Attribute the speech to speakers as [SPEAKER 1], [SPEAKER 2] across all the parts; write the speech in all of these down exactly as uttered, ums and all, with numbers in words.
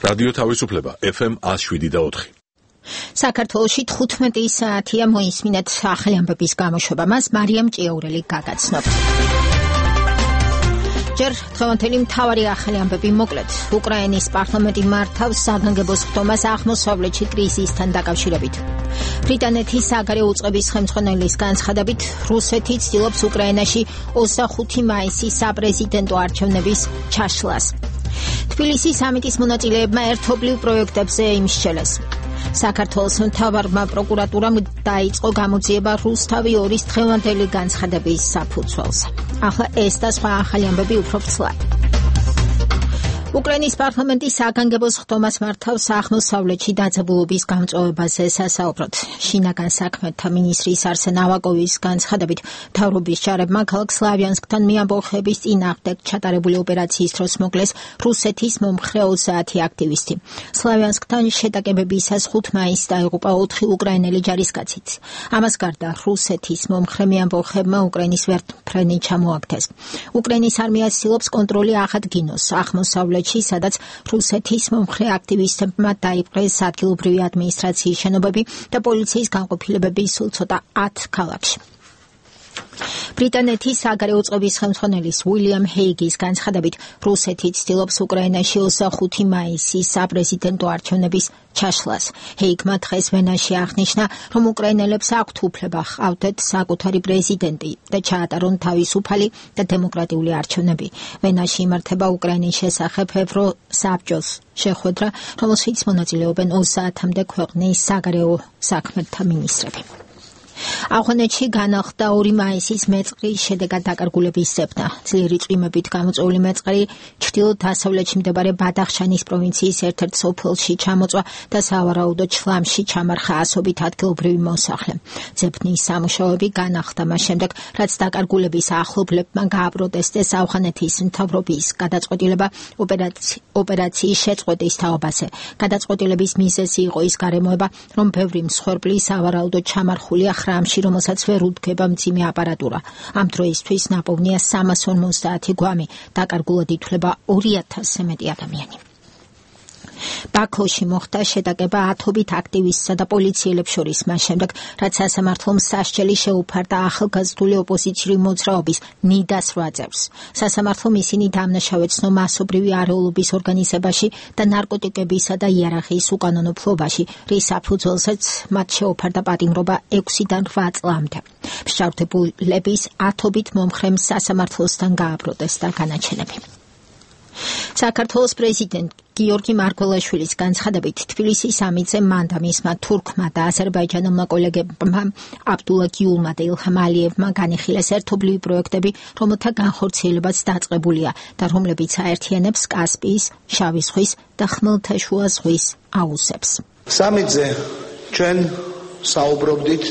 [SPEAKER 1] რადიო თავისუფლება ეფ ემ one oh seven და four.
[SPEAKER 2] საქართველოში თხუთმეტი საათია მოისმინეთ ახალი ამბების გამოშვება. მას მარიამ ჭიაურელი გაგაცნობთ. ჯერ დღევანდელი მთავარი ახალი ამბები მოკლედ. უკრაინის პარლამენტი მართავს საგანგებოს ხდომას აღმოსავლეთში კრიზისთან დაკავშირებით. ბრიტანეთის საგარეო უწყების ხელმძღვანელის განცხადებით, რუსეთი ცდილობს უკრაინაში ოცდახუთი მაისის საპრეზიდენტო არჩევნების ჩაშლას. თბილისის სამიტის მონაწილეებმა ერთობლივ პროექტებზე იმსჯელეს. საქართველოს მთავარმა პროკურატურამ დაიწყო გამოძიება რუსთავი ორის დღევანდელი განცხადების საფუძველზე. ახლა ეს და სხვა ახალი ამბები უფრო ფცლად. უკრაინის პარლამენტი საგანგებოს ხდომას მართავს აღმოსავლეთში დაძაბულობის გამწვავებაზე სასაუბროდ. შინაგან საქმეთა მინისტრის არსენ ავაკოვის განცხადებით, მთავრობის ჯარებმა ქალაქ სლავიანსკთან მეამბოხების წინააღმდეგ ჩატარებული ოპერაციის დროს მოკლეს რუსეთის მომხრე ოცდაათი აქტივისტი. სლავიანსკთან შეტაკებებისას ხუთი მაისს დაიღუპა ოთხი უკრაინელი ჯარისკაციც. ამას გარდა რუსეთის მომხრე მეამბოხებმა უკრაინის ვერტმფრენი ჩამოაგდეს. უკრაინის არმია ცდილობს კონტროლი აღადგინოს აღმოსავლეთ სადაც რუსეთის მომხრე აქტივისტებმა დაიპყრეს ადგილობრივი ადმინისტრაციის შენობები და პოლიციის განყოფილებები სულ ცოტა ათ ქალაქში. ბრიტანეთის საგარეო უწყების ხელმძღვანელის უილიამ ჰეიგის განცხადებით, რუსეთი ცდილობს უკრაინაში ოცდახუთი მაისის საპრეზიდენტო არჩევნების ჩაშლას. ჰეიგმა დღეს ვენაში აღნიშნა, რომ უკრაინელებს აქვთ უფლება ჰყავდეთ საკუთარი პრეზიდენტი და ჩაატარონ თავისუფალი და დემოკრატიული არჩევნები. ვენაში იმართება უკრაინის შესახებ ევროსაბჭოს შეხვედრა, რომელშიც მონაწილეობენ ოცდაათამდე ქვეყნის საგარეო საქმეთა მინისტრები. ავღანეთში განახლდა ორი მაისის მეწყრის შედეგად დაკარგულების ზებნა. ძლიერი წვიმებით გამოწვეული მეწყერი ჩრდილო-დასავლეთში მდებარე ბადახშანის პროვინციის ერთ-ერთ სოფელში ჩამოწვა და სავარაუდოდ შლამში ჩამარხა ასობით ადგილობრივი მოსახლე. ძებნის სამუშაოები განახლდა მას შემდეგ, რაც დაკარგულების ახლობლებმა გააპროტესტეს ავღანეთის მთავრობის გადაწყვეტილება ოპერაციის შეწყვეტის თაობაზე. გადაწყვეტილების მიზეზი იყო ის გარემოება, რომ ბევრი მსხვერპლი სავარაუდოდ ჩამარხულია ხრამში, რომელსაც ვერ უდგება მძიმე აპარატურა. ამ დროისთვის ნაპოვნია სამას ორმოცდაათი გვამი, დაკარგულად ითვლება ორი ათასზე მეტი ადამიანი. ბაქოში მოხდა შეტაკება ათობით აქტივისტსა და პოლიციელებს შორის მას შემდეგ, რაც სასამართლომ სასჯელი შეუფარდა ახალგაზრდული ოპოზიციური მოძრაობის ნიდას რვა წევრს. სასამართლომ ისინი დამნაშავეცნო მასობრივი არეულობის ორგანიზებაში და ნარკოტიკებისა და იარაღის უკანონო ფლობაში, რის საფუძველზეც მათ შეუფარდა პატიმრობა ექვსიდან რვა წლამდე. მსჯავრდებულების ათობით მომხრემ სასამართლოსთან გააპროტესტა განაჩენები. საქართველოს პრეზიდენტ გიორგი მარგველაშვილის განცხადებით, თბილისის სამიტზე მან და მისმა თურქმა და აზერბაიჯანულმა კოლეგებმა აბდულა გიულმა და ილჰამ ალიევმა განიხილეს ერთობლივი პროექტები, რომელთა განხორციელებაც დაწყებულია და რომლებიც აერთიანებს კასპიის, შავი ზღვის და ხმელთაშუა ზღვის აუზებს.
[SPEAKER 3] სამიტზე ჩვენ საუბრობდით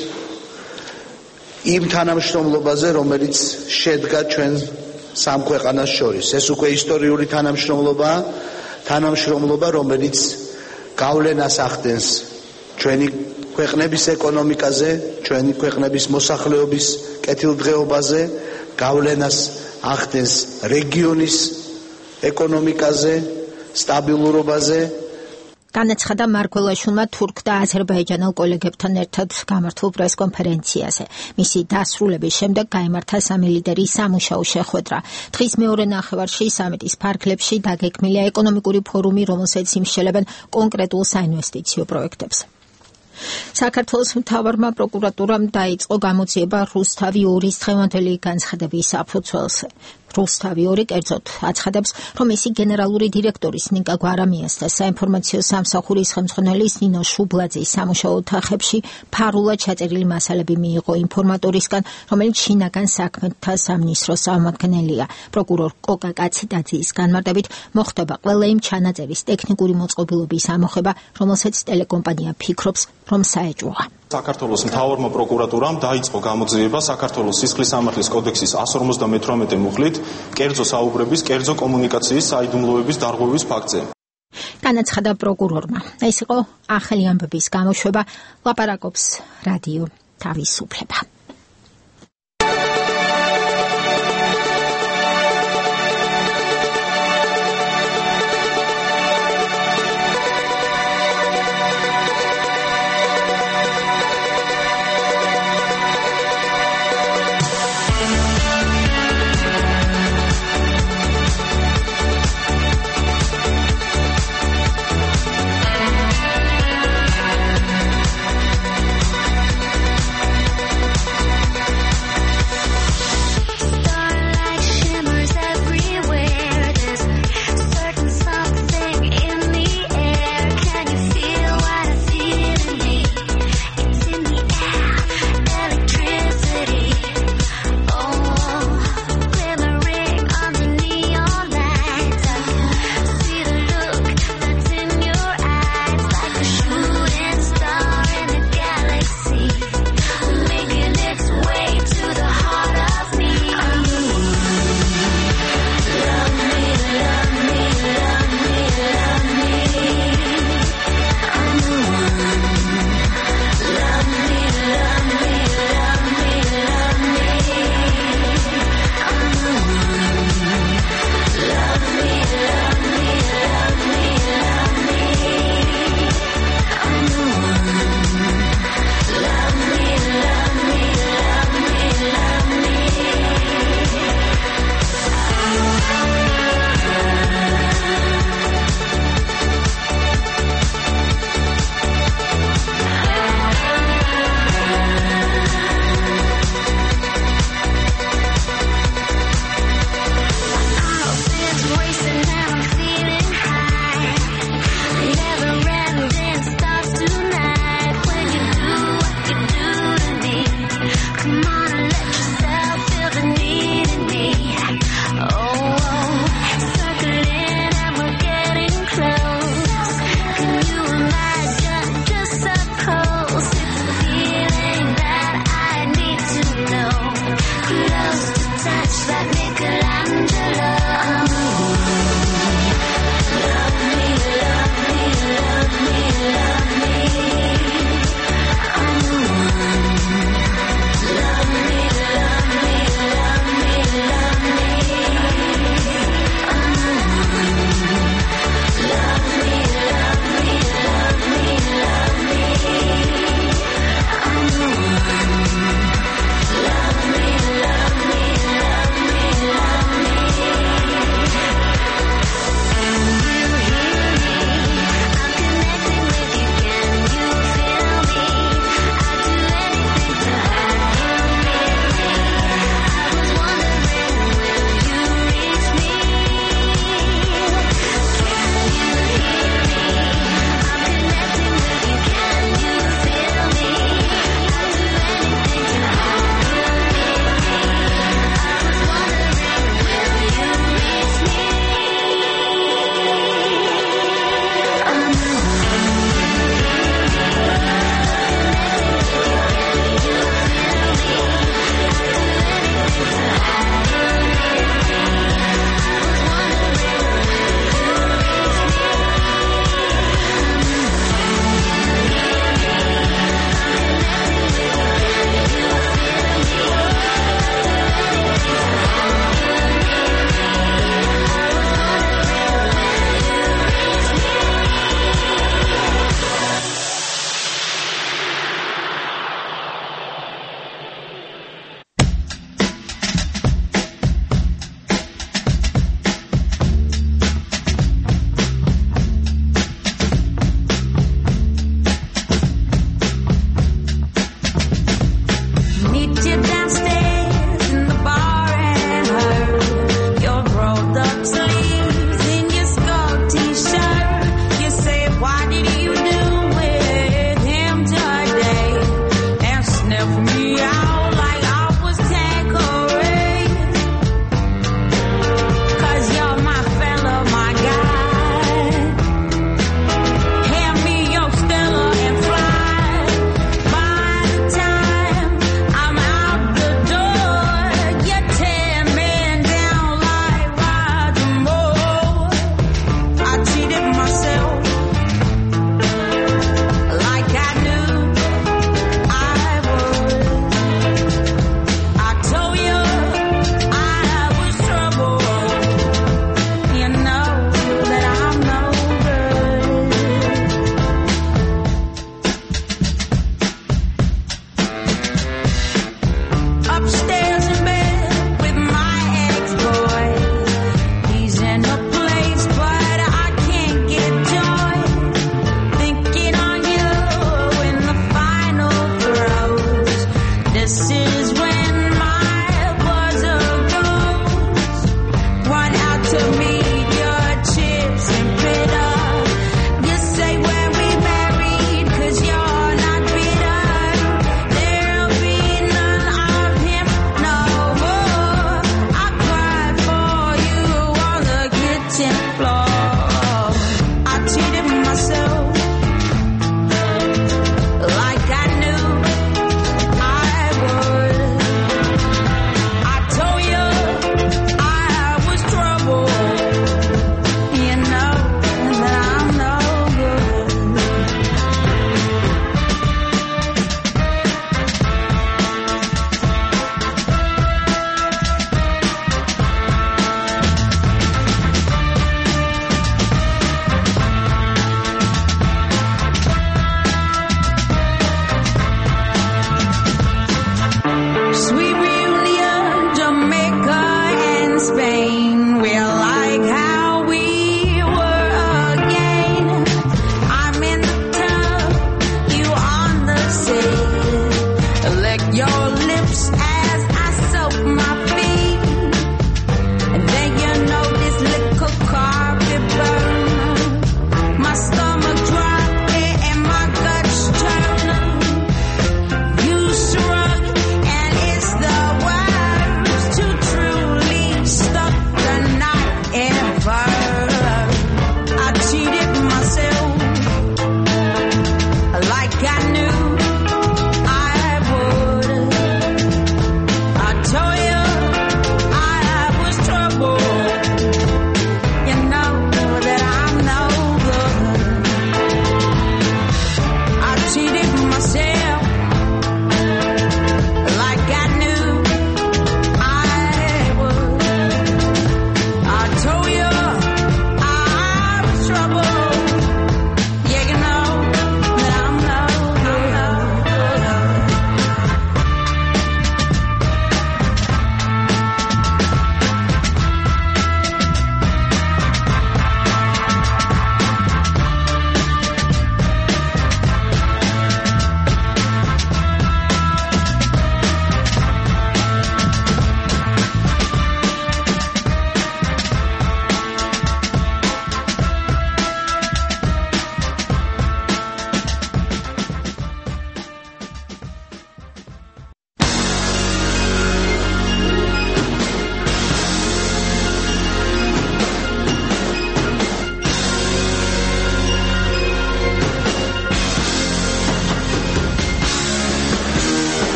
[SPEAKER 3] იმ თანამშრომლობაზე, რომელიც შედგა ჩვენ სამ ქვეყანას შორის. ეს უკვე ისტორიული თანამშრომლობაა, თანამშრომლობა, რომელიც გავლენას ახდენს ჩვენი ქვეყნების ეკონომიკაზე, ჩვენი ქვეყნების მოსახლეობის კეთილდღეობაზე, გავლენას ახდენს რეგიონის ეკონომიკაზე, სტაბილურობაზე.
[SPEAKER 2] განაცხადა მარგველაშვილმა თურქ და აზერბაიჯანელ კოლეგებთან ერთად გამართულ პრესკონფერენციაზე. მისი დასრულების შემდეგ გაიმართა სამი ლიდერის სამუშაო შეხვედრა. დღის მეორე ნახევარში სამიტის ფარგლებში დაგეგმილია ეკონომიკური ფორუმი, რომელსაც იმსჯელებენ კონკრეტულ საინვესტიციო პროექტებს. საქართველოს მთავარმა პროკურატურამ დაიწყო გამოძიება რუსთავი ორის დღევანდელი განცხადების საფუძველზე. რუსთავი ორი კერძოდ აცხადებს, რომ ისი გენერალური დირექტორის ნიკა გვარამიას და საინფორმაციო სამსახურის ხელმძღვანელის ნინო შუბლაძის სამუშაო ოთახებში ფარულად ჩაწერილი მასალები მიიღო ინფორმატორისგან, რომელიც შინაგან საქმეთა სამინისტროს წარმომადგენელია. პროკურორ კოკა კაციდაძის განმარტებით, მოხდება ყველა იმ ჩანაწერის ტექნიკური მოწყობილობის ამოხება, რომელსაც ტელეკომპანია ფიქრობს, რომ საეჭვოა.
[SPEAKER 4] საქართველოს მთავარმა პროკურატურამ დაიწყო გამოძიება საქართველოს სისხლის სამართლის კოდექსის one fifty-eight მუხლით კერძო საუბრების, კერძო კომუნიკაციის საიდუმლოების დარღვევის ფაქტზე.
[SPEAKER 2] განაცხადა პროკურორმა. ეს იყო ახალი ამბების გამოშვება, ლაპარაკობს რადიო თავისუფლება.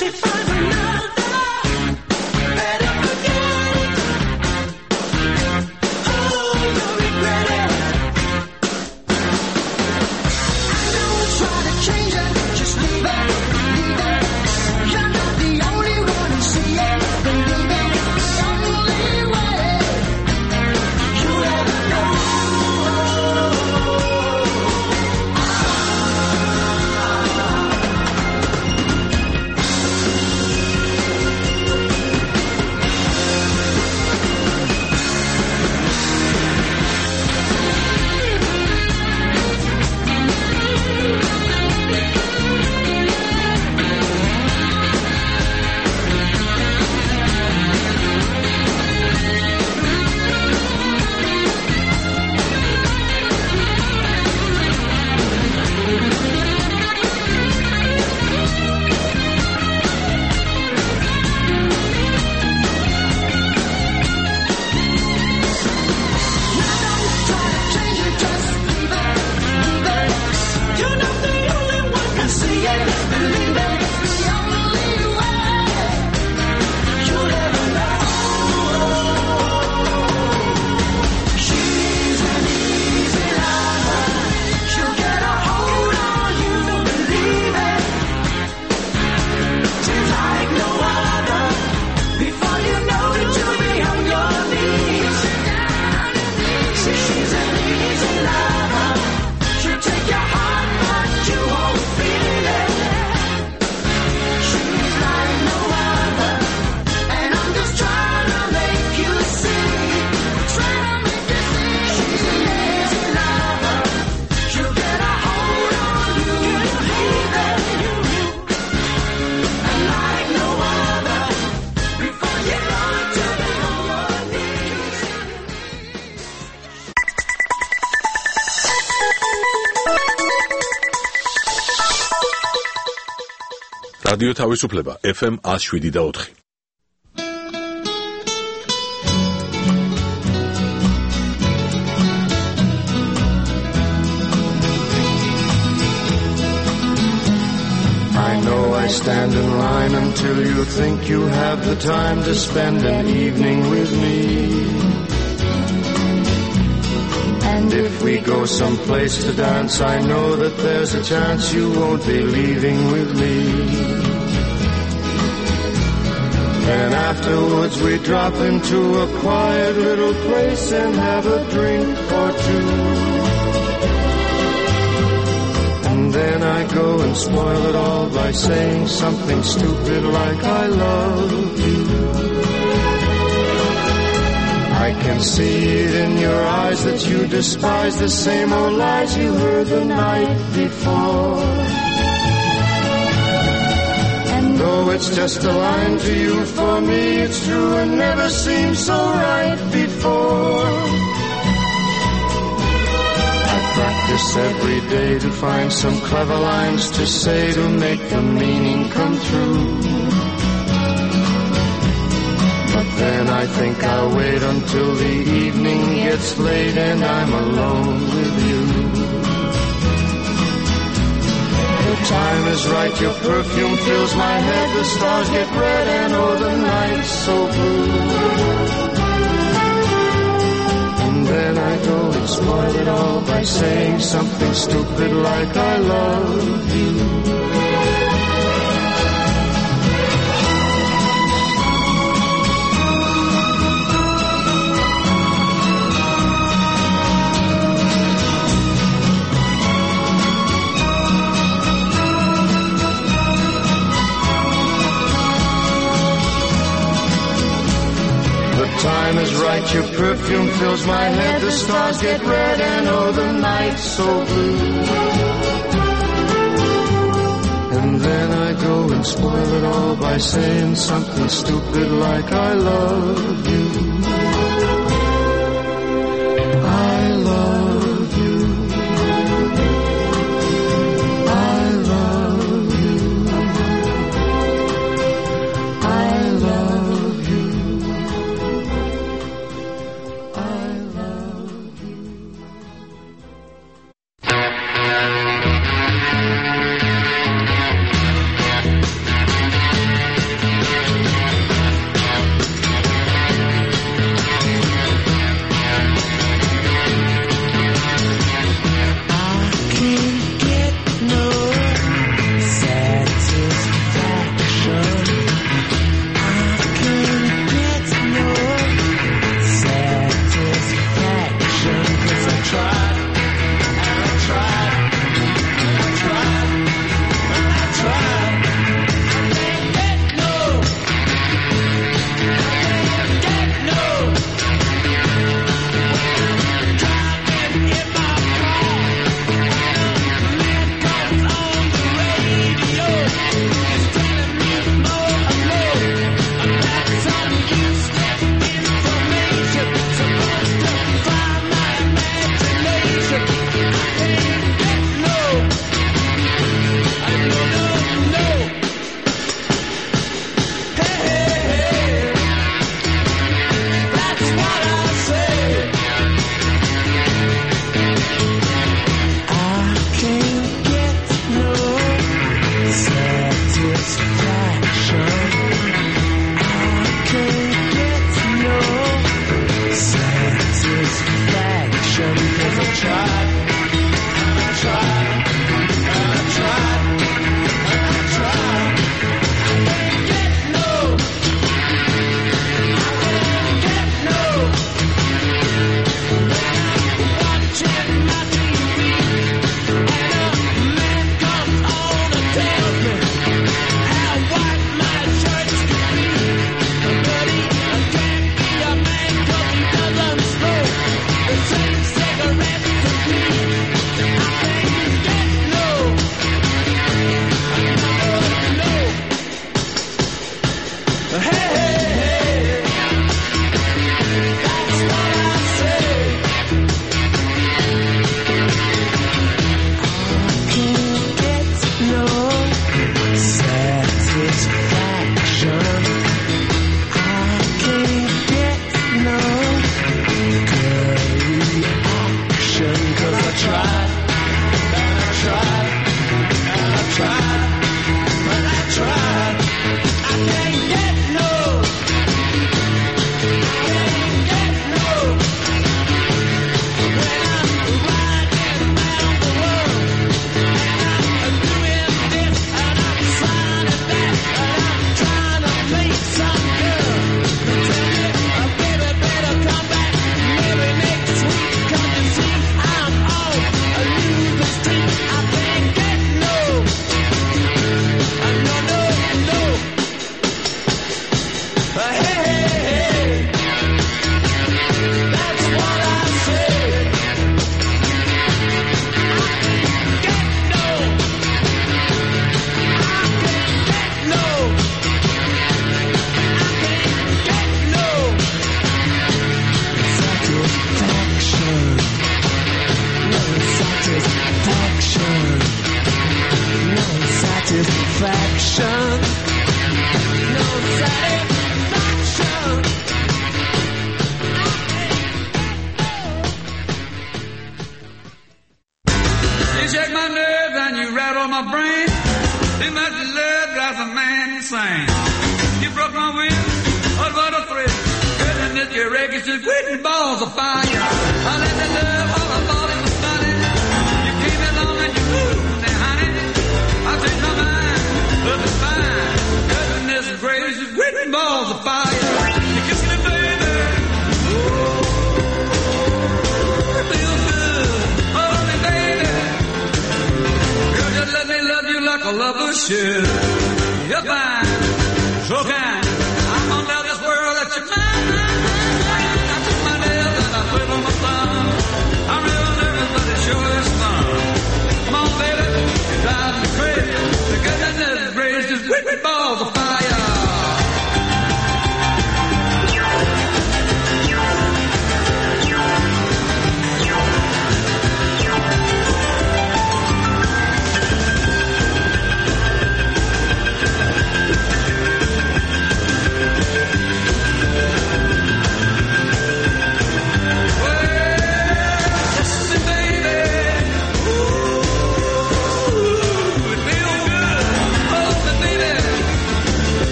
[SPEAKER 1] რადიო თავისუფლება ეფ ემ one oh seven და four.
[SPEAKER 5] I know I stand in line until you think you have the time to spend an evening with me. And if we go someplace to dance, I know that there's a chance you won't be leaving with me. Then afterwards we drop into a quiet little place and have a drink or two. And then I go and spoil it all by saying something stupid like I love you. I can see it in your eyes that you despise the same old lies you heard the night before. And though it's just a line to you, for me it's true and never seemed so right before. I practice every day to find some clever lines to say to make the meaning come true. Then I think I'll wait until the evening gets late and I'm alone with you. The time is right, your perfume fills my head, the stars get red and oh the night's so blue. And then I go and spoil it all by saying something stupid like I love you. Time is right, your perfume fills my head, the stars get red and oh the night's so blue. And then I go and spoil it all by saying something stupid like I love you. I love you. I love you. I love you.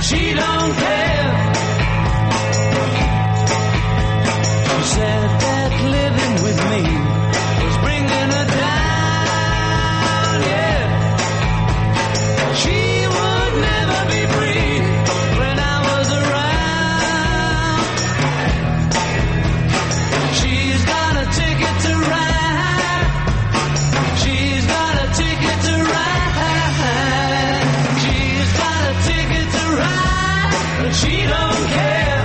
[SPEAKER 6] she don't care. She said that living with me was bringing her down, yeah. She would never be free when I was around. She's got a ticket to ride. She's got a ticket to ride. She's got a ticket to ride, but she don't care.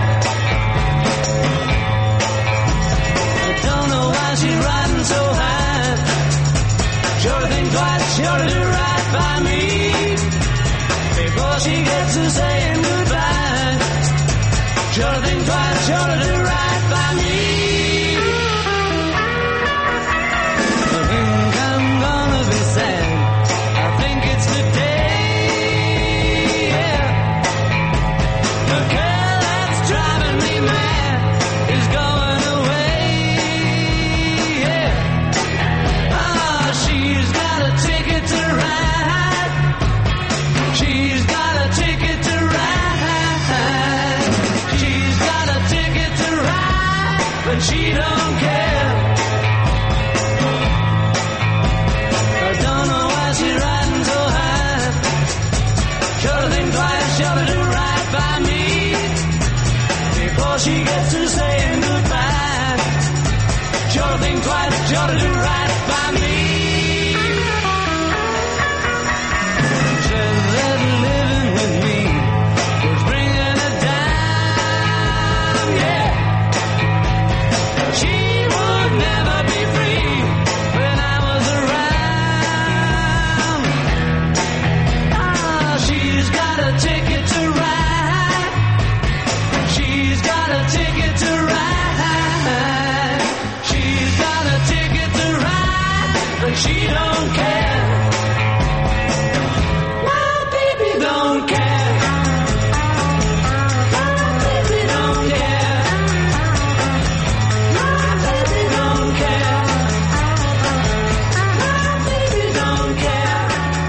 [SPEAKER 6] I don't know why she's riding so high. Sure to think twice, sure to do right by me before she gets to saying goodbye. Sure to think twice, sure to do right by me. I think I'm gonna be sad. I think it's today, yeah. The girl that's driving me mad is going away, yeah. Ah, she's got a ticket to ride. She's got a ticket to ride. She's got a ticket to ride, but she don't care. I don't know why she's riding so high. Sure to think twice, sure to do right by me before she gets to saying goodbye. Sure to think twice, sure to do right by me. Said that living with me was bringing her down, yeah. She would never be free when I was around. Ah, she's got a ticket to ride. She's got a ticket to ride. She's got a ticket to ride, but she don't care. My baby don't care. My baby don't care. My baby don't care. My baby don't care.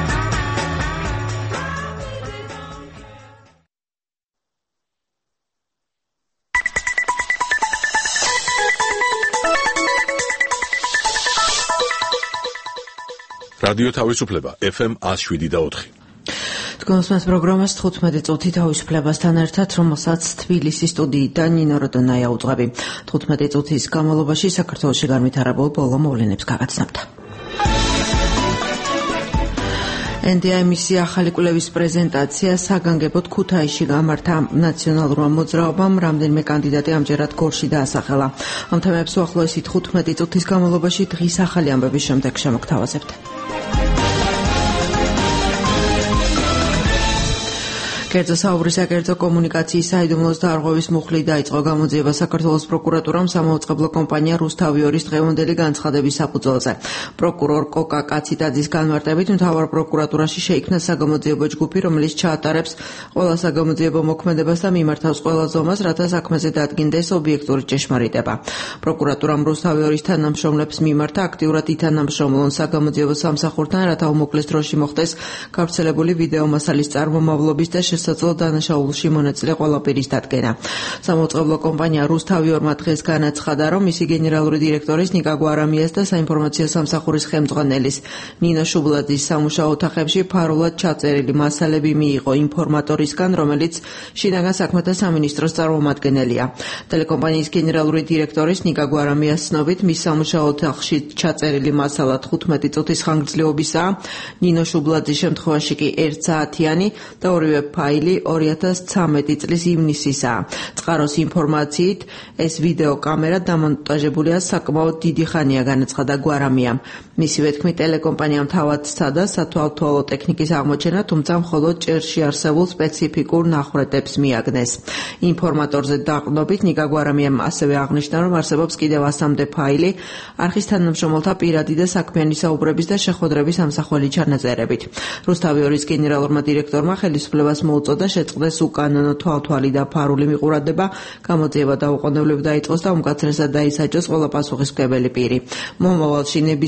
[SPEAKER 1] რადიო თავისუფლება ეფ ემ one oh seven და four.
[SPEAKER 7] თქვენს პროგრამას თხუთმეტი წუთი თავისუფლებასთან ერთად, რომელსაც თბილისის სტუდიიდან ნინო როდონაია უძღვები. თხუთმეტი წუთის განმავლობაში საქართველოში განვითარებულ ბოლო მოვლენებს გაგაცნობთ. ენ დი აი-ის ახალი კვლევის პრეზენტაცია საგანგებოდ ქუთაისში გამართა. ნაციონალურმა მოძრაობამ რამდენიმე კანდიდატი ამჯერად გორში დაასახელა. ამ თემებს უახლოესი თხუთმეტი წუთის განმავლობაში დღის ახალი ამბების შემდეგ შემოგთავაზებთ. კერძო საუბრის საკერძო კომუნიკაციის საიდუმლოს დარღვევის მუხლი დაიწყო გამოძიება საქართველოს პროკურატურამ სამაუწყებლო კომპანია რუსთავიორის დღევანდელი განცხადების საფუძველზე. პროკურორ კოკა კაციტაძის განმარტებით მთავარ პროკურატურაში შეიქმნა საგამოძიებო ჯგუფი, რომელიც ჩაატარებს ყველა საგამოძიებო მოქმედებას და მიმართავს ყველა ზომას, რათა საქმეზე დადგინდეს ობიექტური ჭეშმარიტება. პროკურატურამ რუსთავიორის თანამშრომლებს მიმართა აქტიურად ითანამშრომლონ საგამოძიებო სამსახურთან, რათა უმოკლეს დროში მოხდეს გავრცელებული ვიდეო მასალის წარმომავლობის და შესაძლო დანაშაულში მონაწილე ყველა პირის დადგენა. სამაუწყებლო კომპანია რუსთავიორმა დღეს განაცხადა, რომ მისი გენერალური დირექტორის ნიკა გვარამიას და საინფორმაციო სამსახურის ხელმძღვანელის ნინო შუბლაძის სამუშაო ოთახებში ფარულად ჩაწერილი მასალები მიიღო ინფორმატორისგან, რომელიც შინაგან საქმეთა სამინისტროს წარმომადგენელია. ტელეკომპანიის გენერალური დირექტორის ნიკა გვარამიას ცნობით, მის სამუშაო ოთახში ჩაწერილი მასალა თხუთმეტი წუთის ხანგრძლივობისაა, ნინო შუბლაძის შემთხვევაში კი ერთ საათიანი და ორივე ფაილი ორი ათას ცხრამეტი წლის ივნისისაა. წყაროს ინფორმაციით, ეს ვიდეო კამერა დამონტაჟებულია საკმაოდ დიდი ხანია, განაცხადა გვარამიამ. მისივე თქმით, ტელეკომპანიამ თავად სცადა სათვალთვალო ტექნიკის აღმოჩენა, თუმცა მხოლოდ ჭერში არსებულ სპეციფიკურ ნახრეტებს მიაგნეს. ინფორმატორზე დაყრდნობით ნიკა გვარამიამ ასევე აღნიშნა, რომ არსებობს კიდევ ასამდე ფაილი არხის თანამშრომელთა პირადი და საქმიანი საუბრების და შეხვედრების ამსახველი ჩანაწერებით. რუსთავიორის გენერალურმა დირექტორმა ხელისუფლებას მოუწოდა შეწყდეს უკანონო თვალთვალი და ფარული მიყურადება, გამოძიება დაუყოვნებლივ დაიწყოს და უმკაცრესად დაისაჯოს ყველა პასუხისმგებელი პირი. მომავალში ნებისმიერ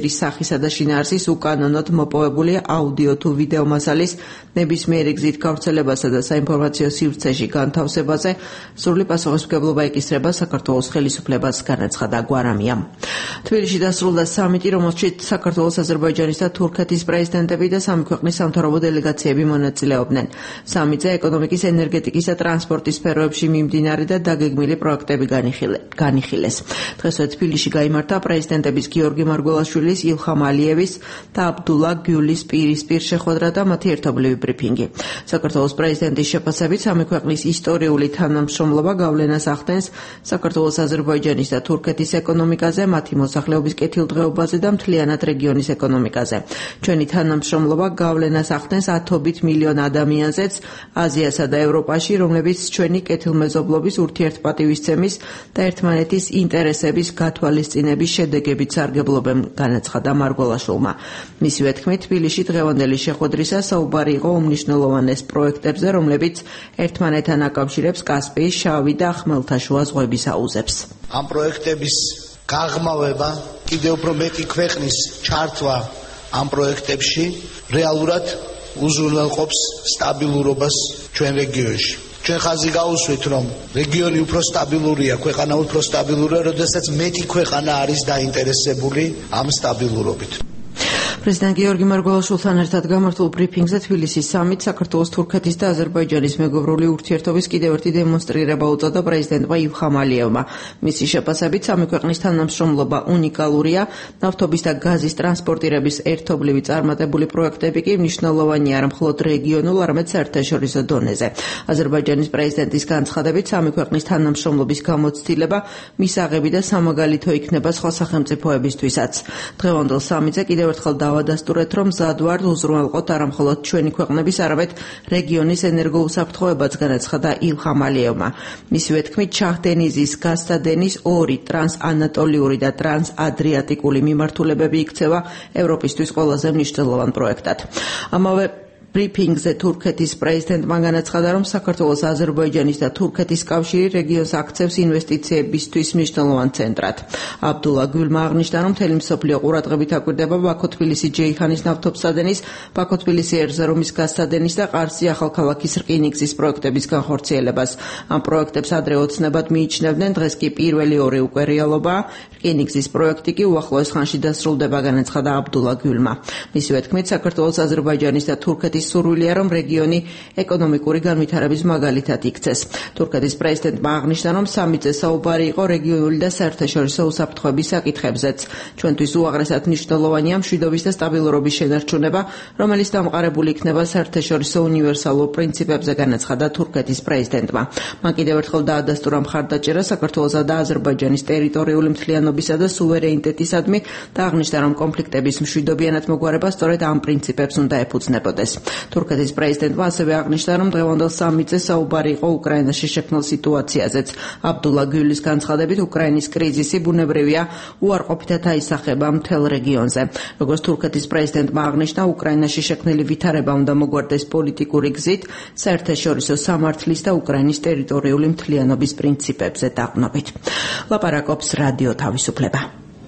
[SPEAKER 7] ნებისმიერი სახისა და შინაარსის უკანონოდ მოპოვებული აუდიო თუ ვიდეო მასალის ნებისმიერი გზით გავრცელებასა და საინფორმაციო სივრცეში განთავსებაზე სრული პასუხისმგებლობა ეკისრება საქართველოს ხელისუფლებას, განაცხადა გვარამიამ. თბილისში დასრულდა სამიტი, რომელშიც საქართველოს, აზერბაიჯანის და თურქეთის პრეზიდენტები და სამი ქვეყნის სამთავრობო დელეგაციები მონაწილეობდნენ. სამიტზე ეკონომიკის, ენერგეტიკის და ტრანსპორტის სფეროებში მიმდინარე და დაგეგმილი პროექტები განიხილეს. დღესვე თბილისში გაიმართა პრეზიდენტების გიორგი მარგველაშვილის, ილხამ ალიევის და აბდულა გიულის პირისპირ შეხვედრა და მათი ერთობლივი ბრიფინგი. საქართველოს პრეზიდენტის შეფასებით სამი ქვეყნის ისტორიული თანამშრომლობა გავლენას ახდენს საქართველოს, აზერბაიჯანის და თურქეთის ეკონომიკაზე, მათი მოსახლეობის კეთილდღეობაზე და მთლიანად რეგიონის ეკონომიკაზე. ჩვენი თანამშრომლობა გავლენას ახდენს ათობით მილიონ ადამიანზეც აზიასა და ევროპაში, რომლებიც ჩვენი კეთილმეზობლობის, ურთიერთპატივისცემის და ერთმანეთის ინტერესების გათვალისწინების შედეგებით სარგებლობენ, განაცხადა მარგველაშვილმა. მისივე თქმით, თბილისში დღევანდელი შეხვედრისას საუბარი იყო უმნიშვნელოვანეს პროექტებზე, რომლებიც ერთმანეთთან აკავშირებს კასპიის, შავი და ხმელთაშუა ზღვების აუზებს.
[SPEAKER 3] ამ პროექტების გაღრმავება, კიდევ უფრო მეტი ქვეყნის ჩართვა ამ პროექტებში რეალურად უზრუნველყოფს სტაბილურობას ჩვენ რეგიონში. ჩვენ ხაზი გავუსვით, რომ რეგიონი უფრო სტაბილურია, ქვეყანა უფრო სტაბილურია, როდესაც მეტი ქვეყანა არის დაინტერესებული ამ სტაბილურობით.
[SPEAKER 7] პრეზიდენტ გიორგი მარგველაშვილთან ერთად გამართულ ბრიფინგზე თბილისის სამიტს საქართველოს, თურქეთის და აზერბაიჯანის მეგობრული ურთიერთობის კიდევ ერთი დემონსტრირება უწოდა პრეზიდენტმა ილხამ ალიევმა. მისი შეფასებით სამი ქვეყნის თანამშრომლობა უნიკალურია, ნავთობის და გაზის ტრანსპორტირების ერთობლივი წარმატებული პროექტები კი მნიშვნელოვანია არა მხოლოდ რეგიონულ, არამედ საერთაშორისო დონეზე. აზერბაიჯანის პრეზიდენტის განცხადებით სამი ქვეყნის თანამშრომლობის გამოცდილება მისაღები და სამაგალითო იქნება სხვა სახელმწიფოებისთვისაც. დღევანდელ სამიტზე კიდევ ერთხელ დავადასტურეთ, რომ მზად ვართ უზრუნველყოთ არა მხოლოდ ჩვენი ქვეყნების, არამედ რეგიონის ენერგოუსაფრთხოებაც, განაცხადა ილხამ ალიევმა. მისივე თქმით, შაჰდენიზის გაზთა დენის ორი ტრანსანატოლიური და ტრანსადრიატიკული მიმართულებები იქცევა ევროპისთვის ყველაზე მნიშვნელოვან პროექტად. ამავე ბრიფინგზე თურქეთის პრეზიდენტმა განაცხადა, რომ საქართველოს, აზერბაიჯანის და თურქეთის კავშირი რეგიონს აქცევს ინვესტიციებისთვის მნიშვნელოვან ცენტრად. აბდულა გიულმა აღნიშნა, რომ მთელი მსოფლიო ყურადღებით აკვირდება ბაქო-თბილისი-ჯეიჰანის ნავთობსადენის, ბაქო-თბილისი-ერზერუმის გაზსადენის და ყარსი-ახალქალაქის რკინიგზის პროექტების განხორციელებას. ამ პროექტებს ადრე ოცნებად მიიჩნევდნენ, დღეს კი პირველი ორი უკვე რეალობაა. რკინიგზის პროექტი კი უახლოეს ხანში დასრულდება, განაცხადა აბდულა გიულმა. მისივე თქმით, საქართველოს, აზერბაიჯანის და თურქეთის სურვილია, რომ რეგიონი ეკონომიკური განვითარების მაგალითად იქცეს. თურქეთის პრეზიდენტმა აღნიშნა, რომ სამიტზე საუბარი იყო რეგიონული და საერთაშორისო უსაფრთხოების საკითხებზეც. ჩვენთვის უაღრესად მნიშვნელოვანია მშვიდობის და სტაბილურობის შენარჩუნება, რომელიც დამყარებული იქნება საერთაშორისო უნივერსალურ პრინციპებზე, განაცხადა თურქეთის პრეზიდენტმა. მან კიდევ ერთხელ დაადასტურა მხარდაჭერა საქართველოსა და აზერბაიჯანის ტერიტორიული მთლიანობისა და სუვერენიტეტისადმი და აღნიშნა, რომ კონფლიქტების მშვიდობიანად მოგვარება სწორედ ამ პრინციპებს უნდა ეფუძნებოდეს. თურქეთის პრეზიდენტმა ასევე აღნიშნა, რომ დღევანდელ სამიტზე საუბარი იყო უკრაინაში შექმნილ სიტუაციაზეც. აბდულა გიულის განცხადებით, უკრაინის კრიზისი ბუნებრივია, უარყოფითად აისახება მთელ რეგიონზე. როგორც თურქეთის პრეზიდენტმა აღნიშნა, უკრაინაში შექმნილი ვითარება უნდა მოგვარდეს პოლიტიკური გზით, საერთაშორისო სამართლის და უკრაინის ტერიტორიული მთლიანობის პრინციპებზე დაყრდნობით. ლაპარაკობს რადიო თავისუფლება.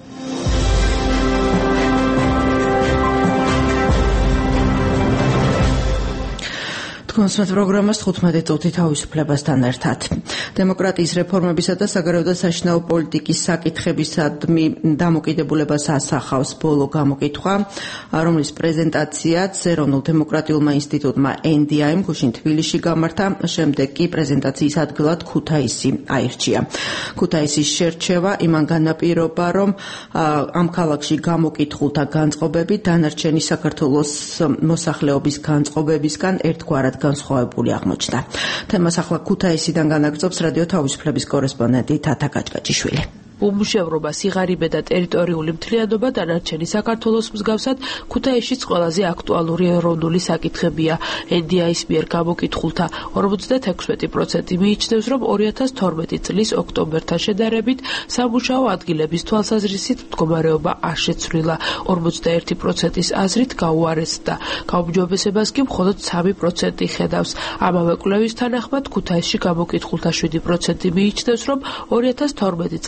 [SPEAKER 7] კონსერვატ პროგრამას თხუთმეტი წუთი თავისუფლებასთან ერთად. დემოკრატიის რეფორმებისა და საგარეო და საშინაო პოლიტიკის საკითხებისადმი დამოკიდებულებას ასახავს ბოლო გამოკითხვა, რომლის პრეზენტაციაც ეროვნულ დემოკრატიულმა ინსტიტუტმა ენ დი აი-მ გუშინ თბილისში გამართა, შემდეგ კი პრეზენტაციის ადგილად ქუთაისი აირჩია. ქუთაისის შერჩევა იმან განაპირობა, რომ ამ ქალაქში გამოკითხულთა განწყობები დანარჩენი საქართველოს მოსახლეობის განწყობებისგან ერთგვარად განსხვავებული აღმოჩნდა. თემას ახლა ქუთაისიდან განაგრძობს რადიო თავისუფლების კორესპონდენტი თათა გაჭგაჭიშვილი.
[SPEAKER 8] უმუშევრობა, სიღარიბე და ტერიტორიული მთლიანობა დანარჩენი საქართველოს მსგავსად ქუთაისშიც ყველაზე აქტუალური ეროვნული საკითხებია. ენ დი აის მიერ გამოკითხულთა ორმოცდაექვსი პროცენტი მიიჩნევს, რომ ორი ათას თორმეტი წლის ოქტომბერთან შედარებით სამუშაო ადგილების თვალსაზრისით მდგომარეობა არ შეცვლილა. ორმოცდაერთი პროცენტის აზრით გაუარესდა. გაუმჯობესებას კი მხოლოდ სამი პროცენტი ხედავს. ამავე კვლევის თანახმად ქუთაისში გამოკითხულთა შვიდი პროცენტი მიიჩნევს, რომ ორი ათას თორმეტი წლის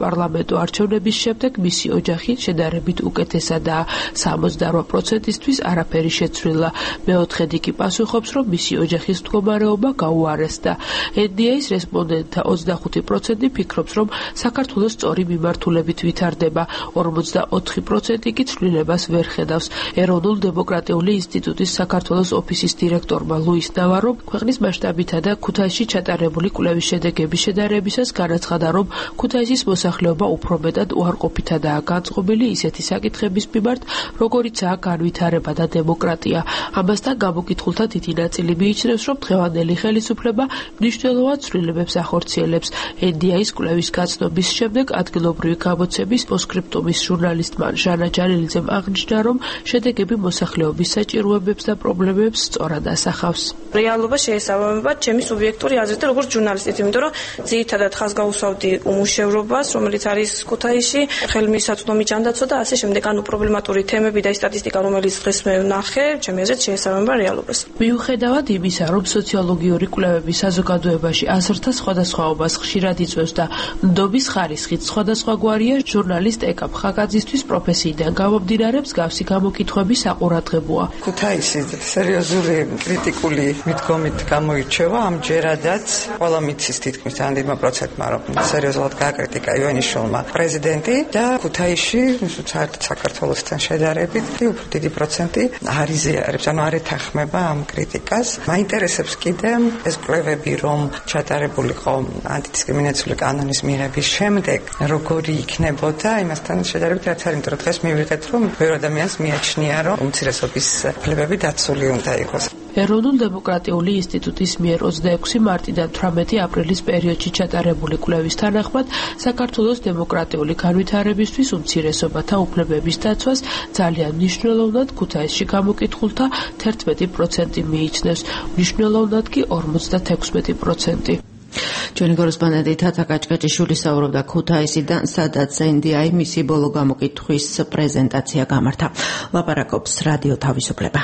[SPEAKER 8] საპარლამენტო არჩევნების შემდეგ მისი ოჯახი შედარებით უკეთესადაა სამოცდაოთხ პროცენტისთვის არაფერი შეცვლილა. მეოთხე დიკი პასუხობს, რომ მისი ოჯახის მდგომარეობა გაუარესდა. ენ დი ეის რესპონდენტთა ოცდახუთი პროცენტი ფიქრობს, რომ საქართველოს სწორი მიმართულებით ვითარდება. ორმოცდაოთხი პროცენტი კი ცვლილებას ვერ ხედავს. ეროვნულ დემოკრატიული ინსტიტუტის საქართველოს ოფისის დირექტორმა ლუის ნავარომ ქვეყნის მასშტაბითა და ქუთაისში ჩატარებული კვლევის შედეგების შედარებისას განაცხადა, რომ ქუთაისის მოსახლეობა უფრო მეტად უარყოფითადაა განწყობილი ისეთი საკითხების მიმართ, როგორიცაა განვითარება და დემოკრატია. ამასთან გამოკითხულთა დიდი ნაწილი მიიჩნევს, რომ დღევანდელი ხელისუფლება მნიშვნელოვან ცვლილებებს ახორციელებს. ენ დი ეის კვლევის გაცნობის შემდეგ ადგილობრივი გამოცემის პოსტსკრიპტუმის ჟურნალისტმა ჟანა ჯალელიძემ აღნიშნა, რომ შედეგები მოსახლეობის საჭიროებებს და პრობლემებს სწორად ასახავს.
[SPEAKER 9] რეალობა შეესაბამება ჩემი სუბიექტური აზრით, როგორც ჟურნალისტით, იმიტომ რომ ძირითადად ხაზს გაუსვავდი უმუშევრობას, რომელიც არის ქუთაისში, ხელმისაწვდომი ჯანდაცვა და ასე შემდეგ, ანუ პრობლემატური თემები და სტატისტიკა, რომელიც დღეს მე ვნახე, ჩემი აზრით შეესაბამება რეალობას.
[SPEAKER 8] მიუხედავად იმისა, რომ სოციოლოგიური კვლევები საზოგადოებაში აზრთა სხვადასხვაობას ხშირად იწვევს და ნდობის ხარისხით სხვადასხვაგვარია, ჟურნალისტ ეკა ხაკაძისთვის პროფესიიდან გამომდინარე მსგავსი გამოკითხვები საყურადღებოა.
[SPEAKER 10] ქუთაისი სერიოზული კრიტიკული მიდგომით გამოირჩევა, ამჯერადაც ყველა მიცის თითქმის ამდენმა პროცენტმა, რომ სერიოზულად გააკრიტიკა ივანიშვილმა პრეზიდენტი და ქუთაისში საერთოდ საქართველოსთან შედარებით უფრო დიდი პროცენტი არ იზიარებს, ანუ არ ეთანხმება ამ კრიტიკას. მაინტერესებს კიდე ეს კვლევები, რომ ჩატარებულიყო ანტიდისკრიმინაციული კანონის მიღების შემდეგ, როგორი იქნებოდა იმასთან შედარებით რაც არის, იმიტომ რომ დღეს მივიღეთ, რომ ბევრ ადამიანს მიაჩნია, რომ უმცირესობის უფლებები დაცული უნდა იყოს.
[SPEAKER 8] ეროვნულ დემოკრატიული ინსტიტუტის მიერ ოცდაექვსი მარტიდან თვრამეტი აპრილის პერიოდში ჩატარებული კვლევის თანახმად, საქართველოს დემოკრატიული განვითარებისთვის უმცირესობათა უფლებების დაცვას ძალიან მნიშვნელოვნად ქუთაისში გამოკითხულთა თერთმეტი პროცენტი მიიჩნევს, მნიშვნელოვნად კი ორმოცდათექვსმეტი პროცენტი.
[SPEAKER 7] ჩვენი კორესპონდენტი თათა კაჭკაჭიშვილი საუბრობდა ქუთაისიდან, სადაც ენ დი ეი მისი ბოლო გამოკითხვის პრეზენტაცია გამართა. ლაპარაკობს რადიო თავისუფლება.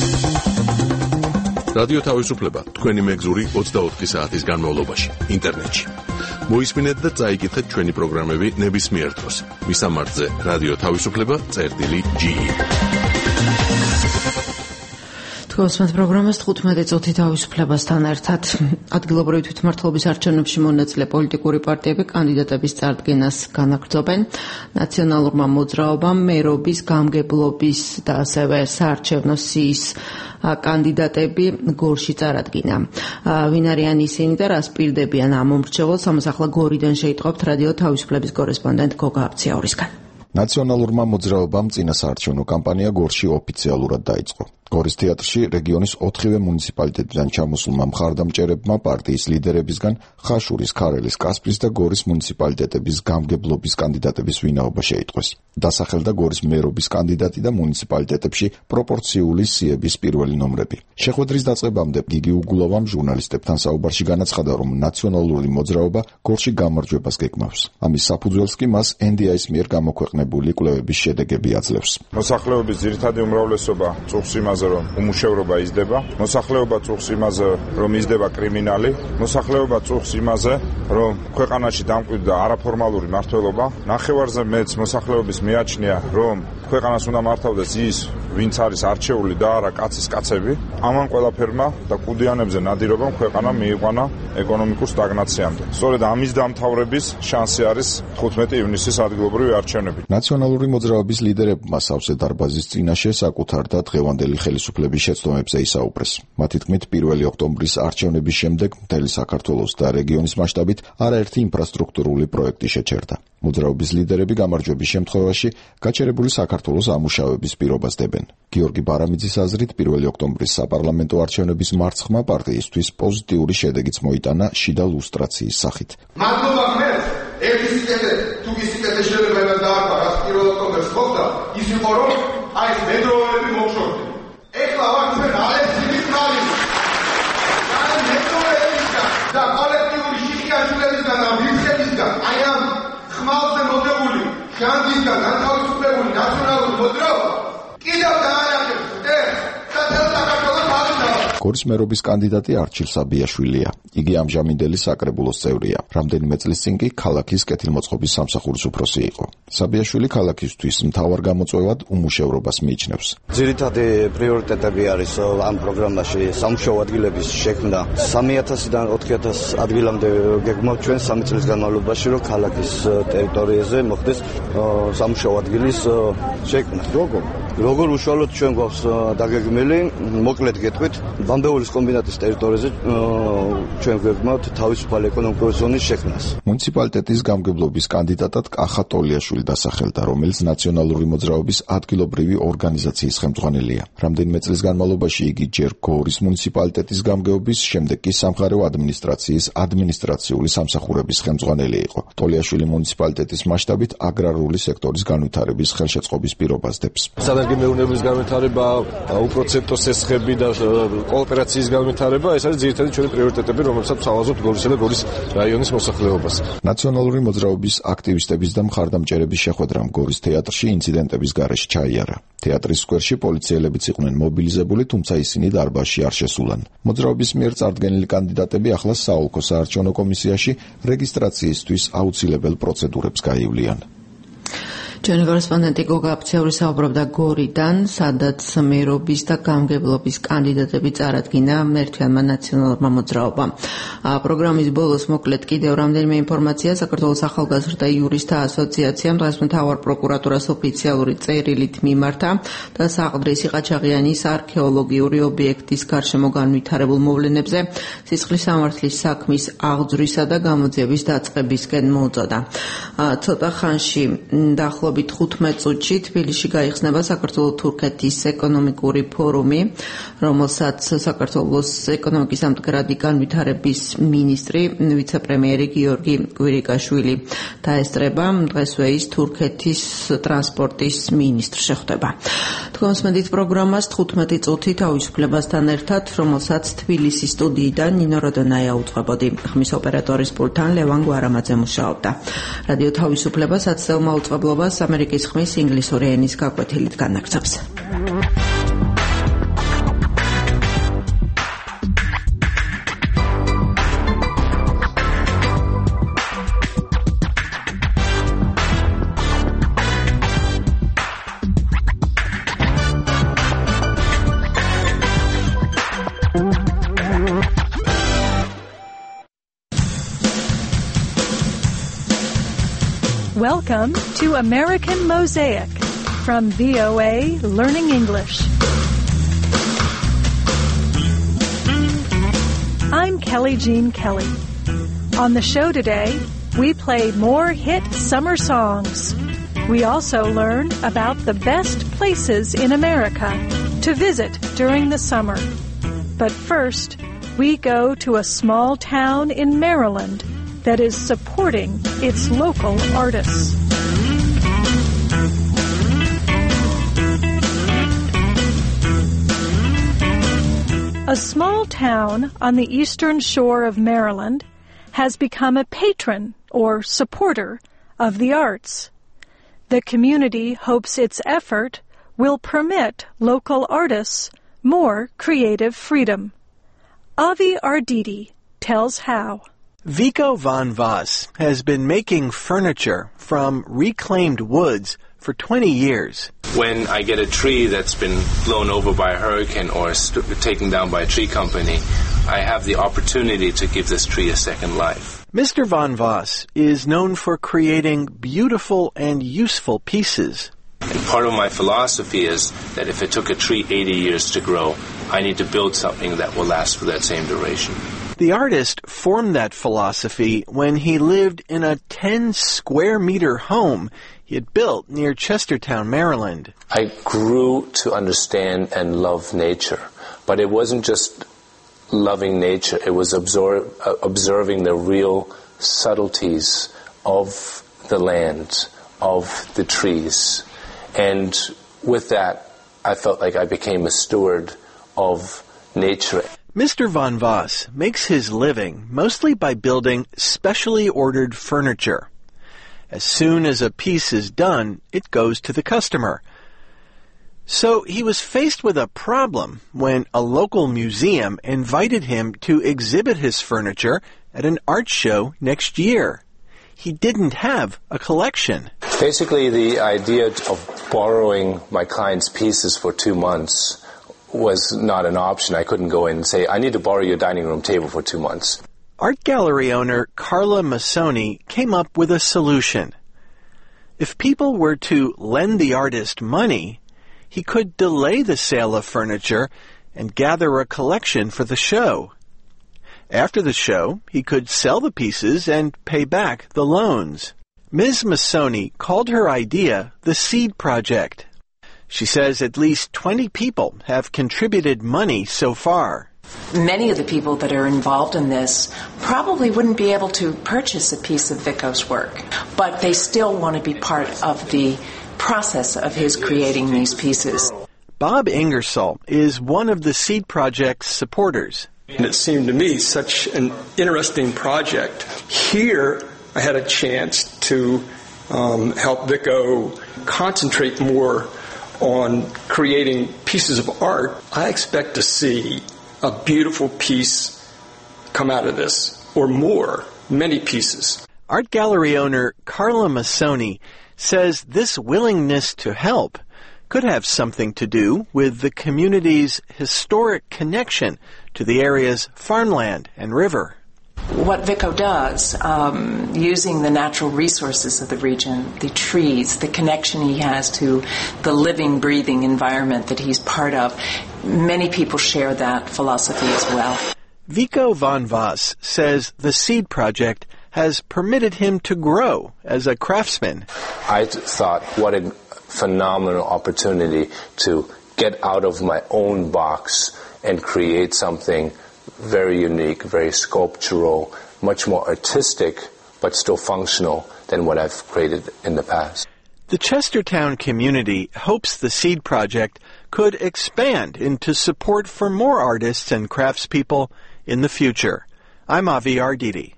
[SPEAKER 1] რადიო თავისუფლება თქვენი მეგზური ოცდაოთხი საათის განმავლობაში ინტერნეტში. მოისმინეთ და წაიკითხეთ ჩვენი პროგრამები ნებისმიერ დროს. მისამართზე რადიო თავისუფლება წერტილი ჯი.
[SPEAKER 7] თქვენს პროგრამას თხუთმეტი წუთი თავისუფლებასთან ერთად ადგილობრივი თვითმმართველობის არჩევნებში მონაწილე პოლიტიკური პარტიები კანდიდატების წარდგენას განაგრძობენ. ნაციონალურმა მოძრაობამ მერობის, გამგებლობის და ასევე საარჩევნო სიის კანდიდატები გორში წარადგინა. ვინ არიან ისინი და რას პირდებიან ამ მომრჩეველს, ამას ახლა გორიდან შეიტყობთ რადიო თავისუფლების კორესპონდენტ გოგა აბციაურისგან.
[SPEAKER 11] ნაციონალურმა მოძრაობამ წინა საარჩევნო კამპანია გორში ოფიციალურად დაიწყო. გორის თეატრში რეგიონის ოთხივე მუნიციპალიტეტიდან ჩამოსულმა მხარდამჭერებმა პარტიის ლიდერებისგან ხაშურის, ქარელის, კასპრის და გორის მუნიციპალიტეტების გამგებლობის კანდიდატების ვინაობა შეიტყვეს. დასახელდა გორის მერობის კანდიდატი და მუნიციპალიტეტებში პროპორციული სიების პირველი ნომრები. შეხვედრის დაწყებამდე გიგი უგულოვამ ჟურნალისტებთან საუბარში განაცხადა, რომ ნაციონალური მოძრაობა გორში გამარჯვებას გეკმავს. ამის საფუძველს კი მას ენ დი ეის მიერ გამოქვეყნებული კვლევების შედეგები აძლევს.
[SPEAKER 12] მოსახლეობის ძირითადი უმრავლესობა წუხს იმაზე, რომ უმუშევრობა იზრდება, მოსახლეობა წუხს იმაზე, რომ იზრდება კრიმინალი, მოსახლეობა წუხს იმაზე, რომ ქვეყანაში დამკვიდრდა არაფორმალური მმართველობა. ნახევარზე მეც მოსახლეობის მიაჩნია, რომ ქვეყანას უნდა მართავდეს ის, ვინც არის არჩეული და არა კაცის კაცები. ამან ყველაფერმა და კუდიანებზე ნადირობამ ქვეყანა მიიყვანა ეკონომიკურ სტაგნაციამდე. სწორედ ამის დამთავრების შანსი არის თხუთმეტი ივნისის ადგილობრივი არჩევნები.
[SPEAKER 11] ნაციონალური მოძრაობის ლიდერებმა სავსე დარბაზის წინაშე საკუთარ და დღევანდელი ხელისუფლების შეცდომებზე ისაუბრეს. მათი თქმით, პირველი ოქტომბრის არჩევნების შემდეგ მთელი საქართველოს და რეგიონის მასშტაბით არაერთი ინფრასტრუქტურული პროექტი შეჩერდა. მოძრაობის ლიდერები გამარჯვების შემთხვევაში გაჩერებული საქართველოს ამუშავების პირობას დებენ. გიორგი ბარამიძის აზრით, პირველი ოქტომბრის საპარლამენტო არჩევნების მარცხმა პარტიისთვის პოზიტიური შედეგიც მოიტანა შიდა ლუსტრაციის სახით.
[SPEAKER 13] მადლობა ღმერთს, ერთი სიკეთე თუ ის სიკეთე შეიძლება იმას დაარქვა, რაც პირველ ოქტომბერს ხდება, ის იყო რომ აი ეს მედროეები მოგშორდნენ. ეხლა ვარ ჩვენ ალექსის ხალი. და მედროეებისგან და კოლექტიური შიხიაშვილებისგან და ვირცხებისგან, აი ამ ხმალზე მოდებული, შანძისგან განთავისუფლებული ნაციონალური მოძრაობა კიდევ დაანახებს მტერს და თელ საქართველოს თავისთავად.
[SPEAKER 11] გორის მერობის კანდიდატი არჩილ საბიაშვილია. იგი ამჟამინდელი საკრებულოს წევრია. რამდენიმე წლის წინ კი ქალაქის კეთილმოწყობის სამსახურის უფროსი იყო. საბიაშვილი ქალაქისთვის მთავარ გამოწვევად უმუშევრობას მიიჩნევს.
[SPEAKER 14] ძირითადი პრიორიტეტები არის ამ პროგრამაში სამუშაო ადგილების შექმნა. სამი ათასიდან ოთხი ათას ადგილამდე გეგმავთ ჩვენ სამი წლის განმავლობაში, რომ ქალაქის ტერიტორიაზე მოხდეს სამუშაო ადგილის შექმნა. როგორ? როგორ უშუალოდ ჩვენ გვაქვს დაგეგმილი, მოკლედ გეტყვით, ბამბეულის კომბინატის ტერიტორიაზე ჩვენ გვეგმავთ თავისუფალი ეკონომიკური ზონის შექმნას.
[SPEAKER 11] მუნიციპალიტეტის გამგებლობის კანდიდატად კახა ტოლიაშვილი დასახელდა, რომელიც ნაციონალური მოძრაობის ადგილობრივი ორგანიზაციის ხელმძღვანელია. რამდენიმე წლის განმავლობაში იგი ჯერ გორის მუნიციპალიტეტის გამგეობის, შემდეგ კი სამხარეო ადმინისტრაციის ადმინისტრაციული სამსახურების ხელმძღვანელი იყო. ტოლიაშვილი მუნიციპალიტეტის მასშტაბით აგრარული სექტორის განვითარების ხელშეწყობის პირობას დებს.
[SPEAKER 15] საგემეურნეობის განვითარება, უპროცენტო სესხები და კოოპერაციის განვითარება, ეს არის ძირითადი ჩვენი პრიორიტეტები, რომელსაც ვთავაზობთ გორისა და გორის რაიონის მოსახლეობას.
[SPEAKER 11] ნაციონალური მოძრაობის აქტივისტების და მხარდამჭერების შეხვედრამ გორის თეატრში ინციდენტების გარეშე ჩაიარა. თეატრის სკვერში პოლიციელებიც იყვნენ მობილიზებული, თუმცა ისინი დარბაზში არ შესულან. მოძრაობის მიერ წარდგენილი კანდიდატები ახლა საოლქო საარჩევნო კომისიაში რეგისტრაციისთვის აუცილებელ პროცედურებს გაივლიან.
[SPEAKER 7] ჩვენი კორესპონდენტი გოგა აფციური საუბრობდა გორიდან, სადაც მერობის და გამგებლობის კანდიდატები წარადგინა მერთვიანმა ნაციონალურმა მოძრაობამ. პროგრამის ბოლოს მოკლედ კიდევ რამდენიმე ინფორმაცია. საქართველოს ახალგაზრდა იურისტთა ასოციაციამ დღეს მთავარ პროკურატურას ოფიციალური წერილით მიმართა და საყდრისი ყაჩაღიანის არქეოლოგიური ობიექტის გარშემო განვითარებულ მოვლენებზე სისხლის სამართლის საქმის აღძვრისა და გამოძიების დაწყებისკენ მოუწოდა. ცოტა ხანში დაახლოებით თხუთმეტ წუთში თბილისში გაიხსნება საქართველო-თურქეთის ეკონომიკური ფორუმი, რომელსაც საქართველოს ეკონომიკის ამდგრადი განვითარების მინისტრი, ვიცე-პრემიერი გიორგი კვირიკაშვილი დაესწრება. დღესვე ის თურქეთის ტრანსპორტის მინისტრს შეხვდება. თქვენს მედით პროგრამას თხუთმეტი წუთი თავისუფლებასთან ერთად, რომელსაც თბილისის სტუდიიდან ნინო როდონაია უწყებოდი. ხმის ოპერატორის პულტთან ლევან გვარამაძე მუშაობდა. რადიო თავისუფლება საცდელმა უწყებლობას ამერიკის ხმის ინგლისური ენის გაკვეთილით განაგრძობს.
[SPEAKER 16] Welcome to American Mosaic from V O A Learning English. I'm Kelly Jean Kelly. On the show today, we play more hit summer songs. We also learn about the best places in America to visit during the summer. But first, we go to a small town in Maryland that is supporting its local artists. A small town on the eastern shore of Maryland has become a patron or supporter of the arts. The community hopes its effort will permit local artists more creative freedom. Avi Arditi tells how.
[SPEAKER 17] Vico Van Voss has been making furniture from reclaimed woods for twenty years.
[SPEAKER 18] When I get a tree that's been blown over by a hurricane or st- taken down by a tree company, I have the opportunity to give this tree a second life.
[SPEAKER 17] Mister Van Voss is known for creating beautiful and useful pieces.
[SPEAKER 18] And part of my philosophy is that if it took a tree eighty years to grow, I need to build something that will last for that same duration.
[SPEAKER 17] The artist formed that philosophy when he lived in a ten square meter home he had built near Chestertown, Maryland.
[SPEAKER 18] I grew to understand and love nature, but it wasn't just loving nature, it was absor- uh, observing the real subtleties of the land, of the trees. And with that, I felt like I became a steward of nature.
[SPEAKER 17] Mister Van Voss makes his living mostly by building specially ordered furniture. As soon as a piece is done, it goes to the customer. So he was faced with a problem when a local museum invited him to exhibit his furniture at an art show next year. He didn't have a collection.
[SPEAKER 18] Basically, the idea of borrowing my client's pieces for two months was not an option. I couldn't go in and say, I need to borrow your dining room table for two months.
[SPEAKER 17] Art gallery owner Carla Massoni came up with a solution. If people were to lend the artist money, he could delay the sale of furniture and gather a collection for the show. After the show, he could sell the pieces and pay back the loans. Miz Massoni called her idea the Seed Project. She says at least twenty people have contributed money so far.
[SPEAKER 19] Many of the people that are involved in this probably wouldn't be able to purchase a piece of Vico's work, but they still want to be part of the process of his creating these pieces.
[SPEAKER 17] Bob Ingersoll is one of the Seed Project's supporters.
[SPEAKER 20] And it seemed to me such an interesting project. Here, I had a chance to um, help Vico concentrate more on creating pieces of art. I expect to see a beautiful piece come out of this, or more, many pieces.
[SPEAKER 17] Art gallery owner Carla Massoni says this willingness to help could have something to do with the community's historic connection to the area's farmland and river.
[SPEAKER 19] What Vico does, um, using the natural resources of the region, the trees, the connection he has to the living, breathing environment that he's part of, many people share that philosophy as well.
[SPEAKER 17] Vico van Voss says the Seed Project has permitted him to grow as a craftsman.
[SPEAKER 18] I thought, what a phenomenal opportunity to get out of my own box and create something very unique, very sculptural, much more artistic, but still functional than what I've created in the past.
[SPEAKER 17] The Chestertown community hopes the Seed Project could expand into support for more artists and craftspeople in the future. I'm Avi Arditi.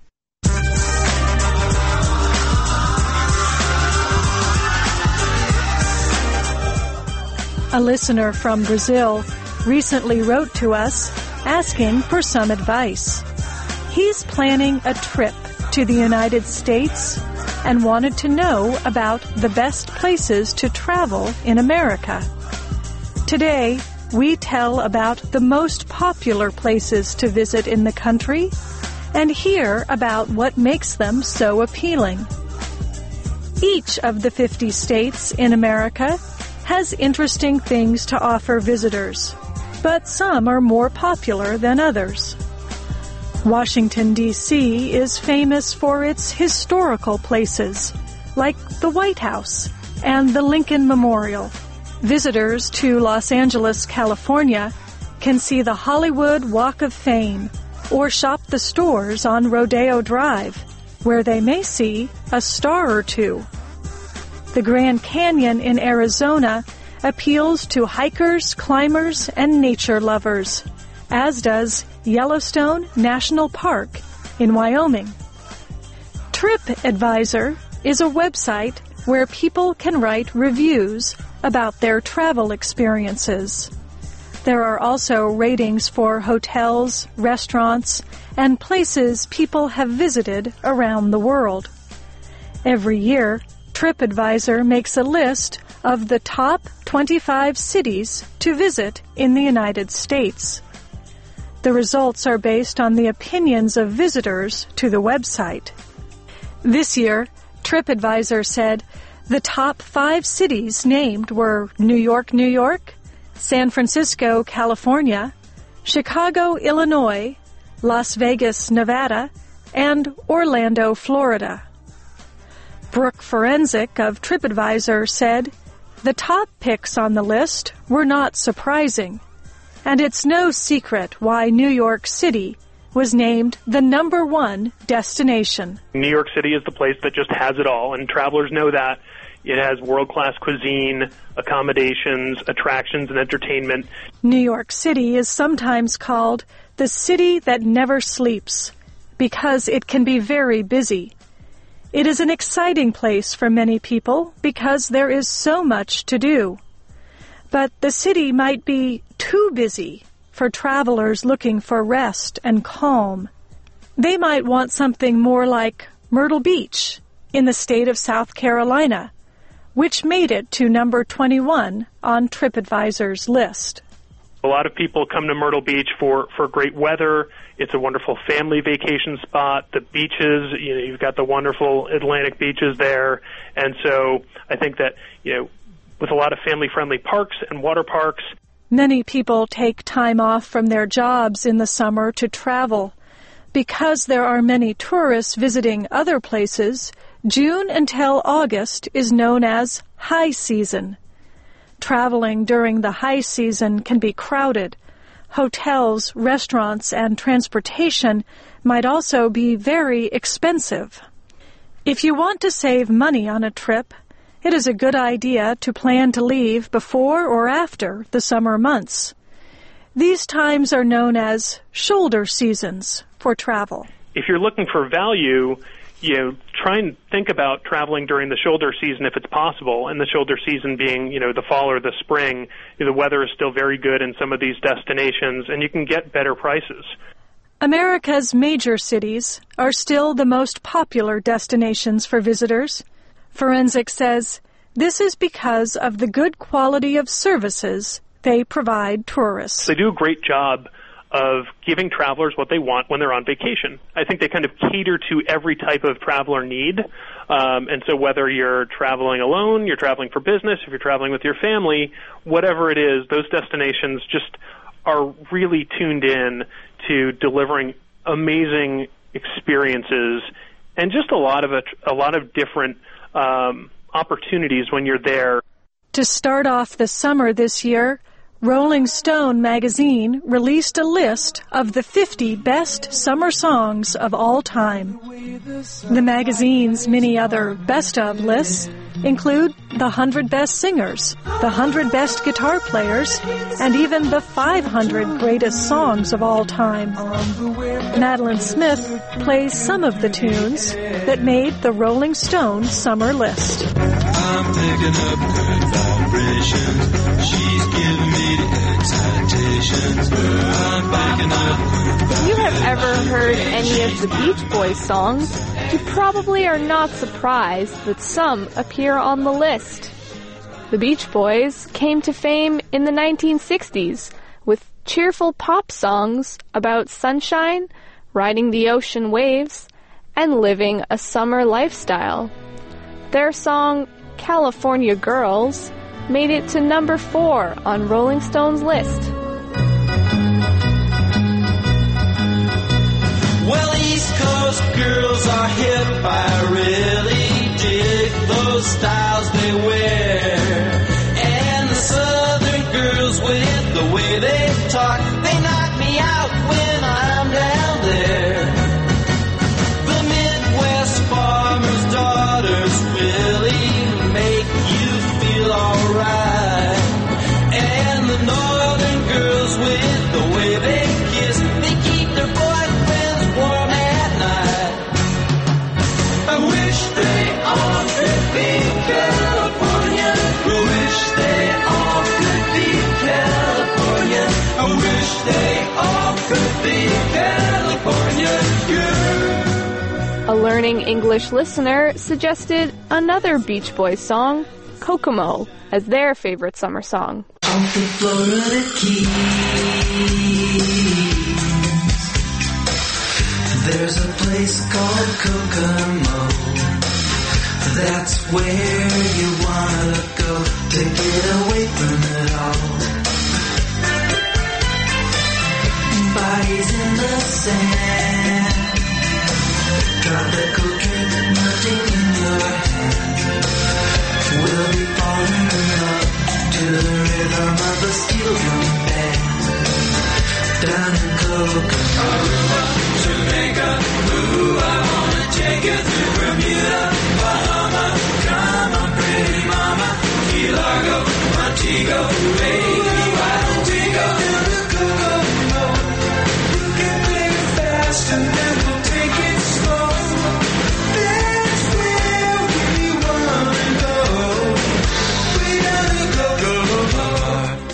[SPEAKER 16] A listener from Brazil recently wrote to us asking for some advice. He's planning a trip to the United States and wanted to know about the best places to travel in America. Today, we tell about the most popular places to visit in the country and hear about what makes them so appealing. Each of the fifty states in America has interesting things to offer visitors, but some are more popular than others. Washington, D C is famous for its historical places, like the White House and the Lincoln Memorial. Visitors to Los Angeles, California, can see the Hollywood Walk of Fame or shop the stores on Rodeo Drive, where they may see a star or two. The Grand Canyon in Arizona appeals to hikers, climbers, and nature lovers, as does Yellowstone National Park in Wyoming. TripAdvisor is a website where people can write reviews about their travel experiences. There are also ratings for hotels, restaurants, and places people have visited around the world. Every year, TripAdvisor makes a list of the top twenty-five cities to visit in the United States. The results are based on the opinions of visitors to the website. This year, TripAdvisor said the top five cities named were New York, New York, San Francisco, California, Chicago, Illinois, Las Vegas, Nevada, and Orlando, Florida. Brooke Forensic of TripAdvisor said, the top picks on the list were not surprising, and it's no secret why New York City was named the number one destination.
[SPEAKER 21] New York City is the place that just has it all, and travelers know that. It has world-class cuisine, accommodations, attractions, and entertainment.
[SPEAKER 16] New York City is sometimes called the city that never sleeps because it can be very busy. It is an exciting place for many people because there is so much to do. But the city might be too busy for travelers looking for rest and calm. They might want something more like Myrtle Beach in the state of South Carolina, which made it to number twenty-one on TripAdvisor's list.
[SPEAKER 21] A lot of people come to Myrtle Beach for, for great weather. It's a wonderful family vacation spot. The beaches, you know, you've got the wonderful Atlantic beaches there. And so I think that, you know, with a lot of family-friendly parks and water parks.
[SPEAKER 16] Many people take time off from their jobs in the summer to travel. Because there are many tourists visiting other places, June until August is known as high season. Traveling during the high season can be crowded. Hotels, restaurants, and transportation might also be very expensive. If you want to save money on a trip, it is a good idea to plan to leave before or after the summer months. These times are known as shoulder seasons for travel.
[SPEAKER 21] If you're looking for value, you know, try and think about traveling during the shoulder season if it's possible, and the shoulder season being, you know, the fall or the spring. You know, the weather is still very good in some of these destinations, and you can get better prices.
[SPEAKER 16] America's major cities are still the most popular destinations for visitors. Forensic says this is because of the good quality of services they provide tourists.
[SPEAKER 21] They do a great job of giving travelers what they want when they're on vacation. I think they kind of cater to every type of traveler need. Um, and so whether you're traveling alone, you're traveling for business, if you're traveling with your family, whatever it is, those destinations just are really tuned in to delivering amazing experiences and just a lot of a, a lot of different um, opportunities when you're there.
[SPEAKER 16] To start off the summer this year, Rolling Stone magazine released a list of the fifty best summer songs of all time. The magazine's many other best of lists include the one hundred best singers, the one hundred best guitar players, and even the five hundred greatest songs of all time. Madeline Smith plays some of the tunes that made the Rolling Stone summer list.
[SPEAKER 6] I'm picking up good vibrations. She's giving me the excitations. I'm picking up.
[SPEAKER 4] If you have ever heard any of the Beach Boys songs, you probably are not surprised that some appear on the list. The Beach Boys came to fame in the nineteen sixties with cheerful pop songs about sunshine, riding the ocean waves, and living a summer lifestyle. Their song, California Girls, made it to number four on Rolling Stone's list.
[SPEAKER 6] Well, East Coast girls are hip. I really dig those styles they wear. And the Southern girls with the way they talk, they knock me out when I'm down there. The Midwest farmers' daughters really make you feel alright. And the Northern girls with the way they kiss, they keep their boyfriends warm at night. I wish they all could be California. I wish they all could be California. I wish they all could be California girls.
[SPEAKER 4] A Learning English listener suggested another Beach Boys song, Kokomo, as their favorite summer song.
[SPEAKER 6] Off the Florida Keys, there's a place called Kokomo. That's where you wanna go to get away from it all. Bodies in the sand, tropical drink melting in your hand. We'll be falling in love to the rhythm of a steel drum band. Down in Kokomo, Aruba, Jamaica, ooh, I wanna take you through Bermuda, Bahama, come on, pretty mama, Key Largo, Montego, baby, why don't we go to Kokomo? We can play fast and then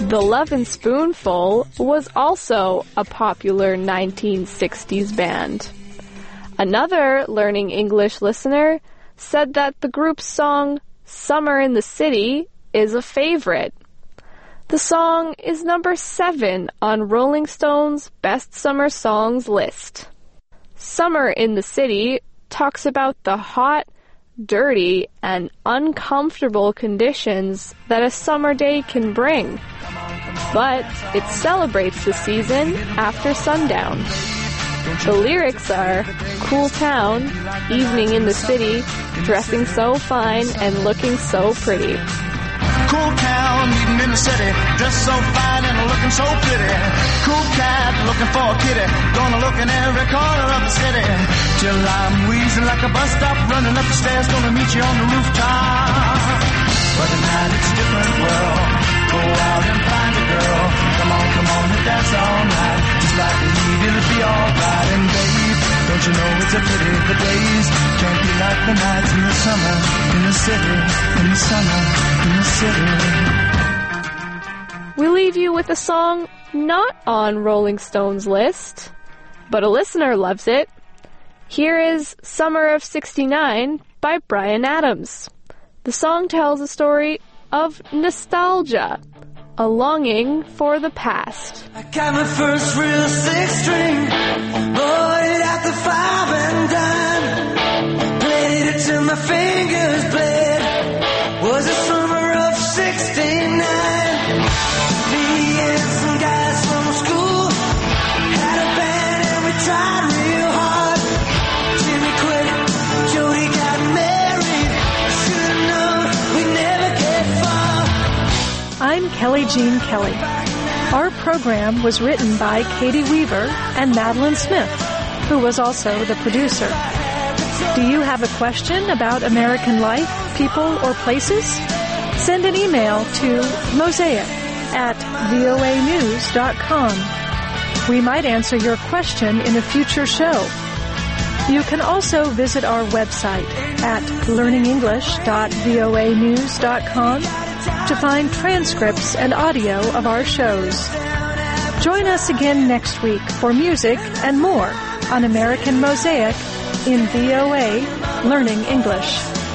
[SPEAKER 4] The Lovin' Spoonful was also a popular nineteen sixties band. Another Learning English listener said that the group's song Summer in the City is a favorite. The song is number seven on Rolling Stone's Best Summer Songs list. Summer in the City talks about the hot, dirty, and uncomfortable conditions that a summer day can bring. But it celebrates the season after sundown. The lyrics are, cool town, evening in the city, dressing so fine and looking so pretty.
[SPEAKER 6] Cool town, eating in the city, dressed so fine and looking so pretty. Cool cat, looking for a kitty, gonna look in every corner of the city. Till I'm wheezing like a bus stop, running up the stairs, gonna meet you on the rooftop. But tonight it's a different world, go out and find a girl. Come on, come on and dance all night, just like the heat, it'll be alright. And babe, don't you know it's a pity, the days can't be like the nights in the summer, in the city, in the summer, in the city.
[SPEAKER 4] We leave you with a song not on Rolling Stone's list, but a listener loves it. Here is Summer of sixty-nine by Bryan Adams. The song tells a story of nostalgia, a longing for the past.
[SPEAKER 6] I got my first real six string, bought it at the five and dime, played it till my fingers bled. Was the summer of sixty-nine. Me and some guys from school had a band and we tried real hard. Jimmy quit, Jody got married. I should have known we'd never get far.
[SPEAKER 16] I'm Kelly Jean Kelly. Our program was written by Katie Weaver and Madeline Smith, who was also the producer. Do you have a question about American life, people, or places? Send an email to mosaic at voa news dot com. We might answer your question in a future show. You can also visit our website at learning english dot voa news dot com to find transcripts and audio of our shows. Join us again next week for music and more on American Mosaic in V O A Learning English.